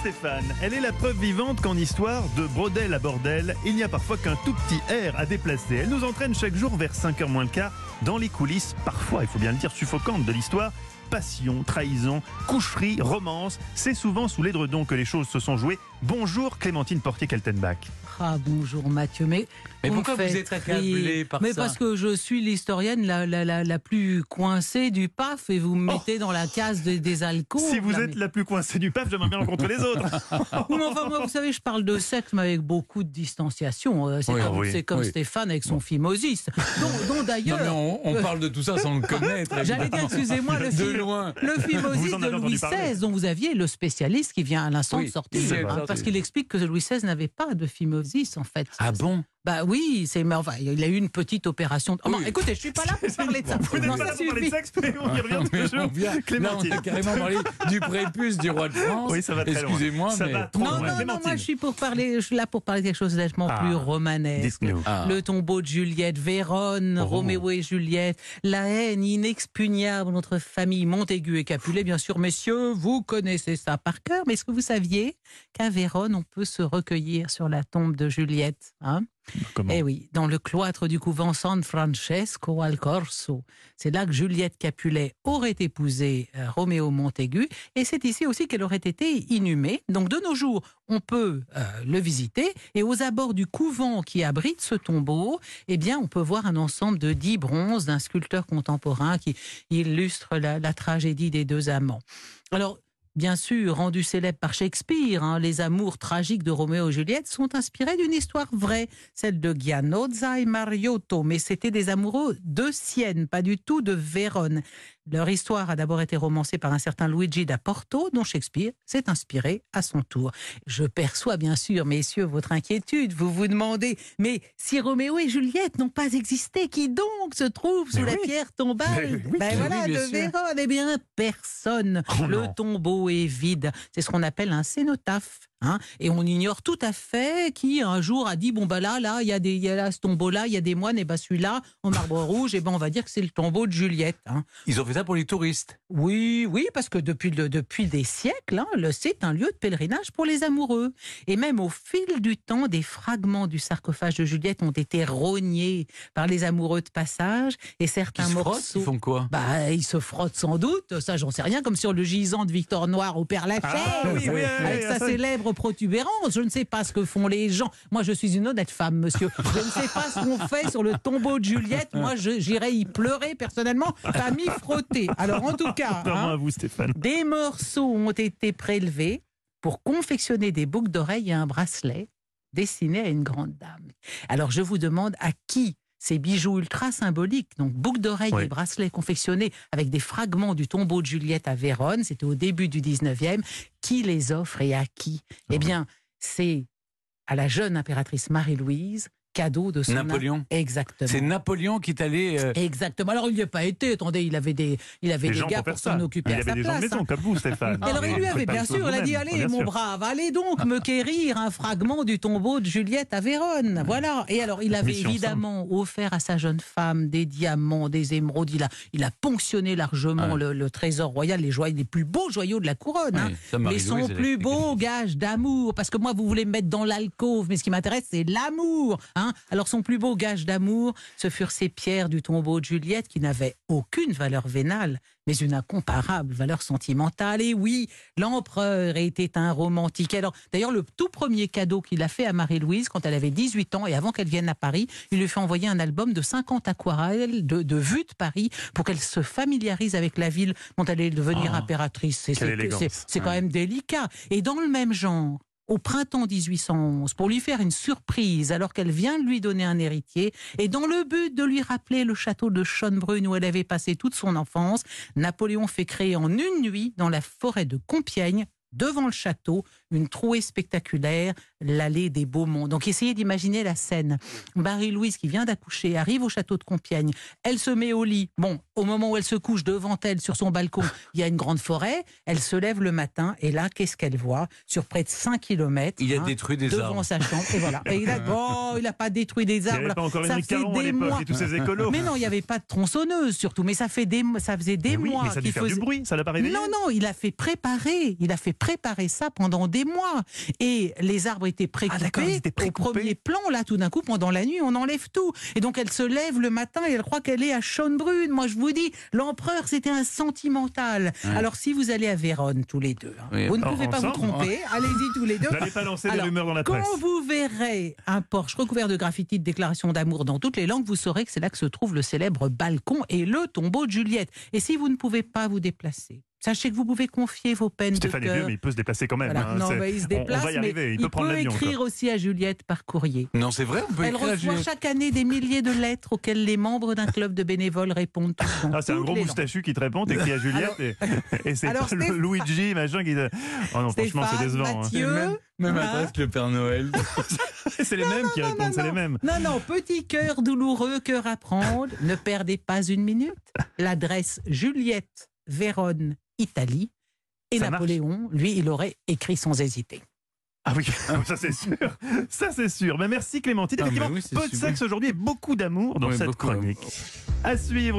Stéphane. Elle est la preuve vivante qu'en histoire, de brodel à bordel, il n'y a parfois qu'un tout petit air à déplacer. Elle nous entraîne chaque jour vers 5h moins le quart dans les coulisses, parfois, il faut bien le dire, suffocantes de l'histoire. Passion, trahison, coucherie, romance, c'est souvent sous l'édredon que les choses se sont jouées. Bonjour Clémentine Portier-Kaltenbach. Ah bonjour Mathieu, mais pourquoi vous êtes accablé par ça? Parce que je suis l'historienne la plus coincée du PAF et vous me mettez dans la case des alcôves. Si vous êtes la plus coincée du PAF, j'aimerais bien rencontrer les autres. Oui, mais enfin, moi, vous savez, je parle de sexe, mais avec beaucoup de distanciation. C'est comme Stéphane avec son phimosis. Dont d'ailleurs... Non, mais on parle de tout ça sans le connaître. J'allais dire, excusez-moi, le phimosis de Louis XVI, dont vous aviez le spécialiste qui vient à l'instant de sortir. Parce qu'il explique que Louis XVI n'avait pas de phimosis, en fait. Ah bon? Bah oui, mais enfin, il a eu une petite opération. Oh, non, écoutez, je suis pas là pour parler de ça. Vous n'êtes pas là pour parler de sexe, mais on y revient toujours. Clémentine. Là, on a carrément parlé du prépuce du roi de France. Oui, ça va très loin. Excusez-moi, mais... Non, moi je suis là pour parler de quelque chose de nettement plus romanesque. Le tombeau de Juliette, Vérone, Roméo et Juliette, la haine inexpugnable entre famille Montaigu et Capulet. Bien sûr, messieurs, vous connaissez ça par cœur, mais est-ce que vous saviez qu'à Vérone, on peut se recueillir sur la tombe de Juliette, hein? Eh oui, dans le cloître du couvent San Francesco al Corso. C'est là que Juliette Capulet aurait épousé Roméo Montaigu, et c'est ici aussi qu'elle aurait été inhumée. Donc de nos jours, on peut le visiter, et aux abords du couvent qui abrite ce tombeau, eh bien, on peut voir un ensemble de 10 bronzes d'un sculpteur contemporain qui illustre la tragédie des deux amants. Alors, bien sûr, rendu célèbre par Shakespeare, les amours tragiques de Roméo et Juliette sont inspirés d'une histoire vraie, celle de Giannozza et Mariotto, mais c'était des amoureux de Sienne, pas du tout de Vérone. Leur histoire a d'abord été romancée par un certain Luigi da Porto, dont Shakespeare s'est inspiré à son tour. Je perçois bien sûr, messieurs, votre inquiétude. Vous vous demandez, mais si Roméo et Juliette n'ont pas existé, qui donc se trouve sous la pierre tombale de Vérone? Eh bien, personne. Le tombeau est vide. C'est ce qu'on appelle un cénotaphe. Et on ignore tout à fait qui un jour a dit là il y a ce tombeau là, il y a des moines, et celui-là en marbre rouge, on va dire que c'est le tombeau de Juliette. Ils ont fait ça pour les touristes. Oui, parce que depuis des siècles, c'est un lieu de pèlerinage pour les amoureux. Et même au fil du temps, des fragments du sarcophage de Juliette ont été rognés par les amoureux de passage, et certains morceaux. Ils font quoi? Ils se frottent sans doute, ça j'en sais rien, comme sur le gisant de Victor Noir au Père-Lachaise, avec sa célèbre protubérance. Je ne sais pas ce que font les gens. Moi, je suis une honnête femme, monsieur. Je ne sais pas ce qu'on fait sur le tombeau de Juliette. Moi, j'irai y pleurer personnellement, pas m'y frotter. Alors, en tout cas, à vous, Stéphane. Des morceaux ont été prélevés pour confectionner des boucles d'oreilles et un bracelet destiné à une grande dame. Alors, je vous demande à qui ces bijoux ultra symboliques, donc boucles d'oreilles et bracelets confectionnés avec des fragments du tombeau de Juliette à Vérone, c'était au début du 19e, qui les offre et à qui? Eh bien, c'est à la jeune impératrice Marie-Louise, cadeau de son... Napoléon. Exactement. C'est Napoléon qui est allé... Exactement. Alors, il n'y a pas été. Attendez, il avait des gars pour s'en occuper à sa place. Il avait des gens de maison, comme vous, Stéphane. Alors, il lui avait, bien sûr, il a dit, allez, mon brave, allez donc me quérir un fragment du tombeau de Juliette à Vérone. Voilà. Et alors, il avait évidemment offert à sa jeune femme des diamants, des émeraudes. Il a ponctionné largement le trésor royal, les plus beaux joyaux de la couronne. Mais son plus beau gage d'amour, parce que moi, vous voulez me mettre dans l'alcôve, mais ce qui m'intéresse, c'est l'amour. Alors son plus beau gage d'amour, ce furent ces pierres du tombeau de Juliette qui n'avaient aucune valeur vénale, mais une incomparable valeur sentimentale. Et oui, l'empereur était un romantique. Alors, d'ailleurs, le tout premier cadeau qu'il a fait à Marie-Louise, quand elle avait 18 ans et avant qu'elle vienne à Paris, il lui fait envoyer un album de 50 aquarelles de vues de Paris pour qu'elle se familiarise avec la ville dont elle allait devenir impératrice. C'est quand même délicat. Et dans le même genre, au printemps 1811, pour lui faire une surprise alors qu'elle vient de lui donner un héritier, et dans le but de lui rappeler le château de Schönbrunn où elle avait passé toute son enfance, Napoléon fait créer en une nuit, dans la forêt de Compiègne, devant le château, une trouée spectaculaire, l'allée des Beaumont. Donc essayez d'imaginer la scène. Marie-Louise, qui vient d'accoucher, arrive au château de Compiègne, elle se met au lit. Bon, au moment où elle se couche, devant elle, sur son balcon, il y a une grande forêt. Elle se lève le matin et là, qu'est-ce qu'elle voit? Sur près de 5 km, il a détruit des devant arbres. sa chambre. Et voilà. Et il n'a pas détruit des arbres. Il n'y avait pas encore Ça Henri faisait Caron à des l'époque mois. et tous ces écolos. Mais non, il n'y avait pas de tronçonneuse surtout. Mais ça faisait des mois. Mais ça a dû faire du bruit, ça l'a pas réveillé? Non, il a fait préparer ça pendant des mois. Et les arbres étaient précoupés. Au premier plan, là, tout d'un coup, pendant la nuit, on enlève tout. Et donc, elle se lève le matin et elle croit qu'elle est à Schönbrunn. Moi, je vous dis, l'empereur, c'était un sentimental. Ouais. Alors, si vous allez à Vérone, tous les deux, vous ne pouvez pas vous tromper. Allez-y, tous les deux. N'allez pas lancer des rumeurs dans la presse. Quand vous verrez un porche recouvert de graffitis de déclarations d'amour dans toutes les langues, vous saurez que c'est là que se trouve le célèbre balcon et le tombeau de Juliette. Et si vous ne pouvez pas vous déplacer, sachez que vous pouvez confier vos peines Stéphane de cœur. est vieux, mais il peut se déplacer quand même. Voilà. Hein. Non, il se déplace, on va y arriver. mais il peut prendre l'avion. écrire aussi à Juliette par courrier. Non, c'est vrai, on peut Elle écrire à reçoit Juliette. chaque année des milliers de lettres auxquelles les membres d'un club de bénévoles répondent tous dans c'est un toutes gros les moustachu qui te répond, t'écris à Juliette et c'est pas le Luigi, machin qui... Oh non, franchement, c'est décevant. Mathieu, même adresse que le Père Noël. C'est les mêmes qui répondent, c'est les mêmes. Non, petit cœur douloureux, cœur à prendre, ne perdez pas une minute. L'adresse Juliette, Vérone, Italie. Et ça Napoléon, marche. Lui, il aurait écrit sans hésiter. Ah oui, ça c'est sûr. Ça c'est sûr. Mais merci Clémentine. Effectivement, peu de sexe aujourd'hui et beaucoup d'amour dans cette chronique. À suivre.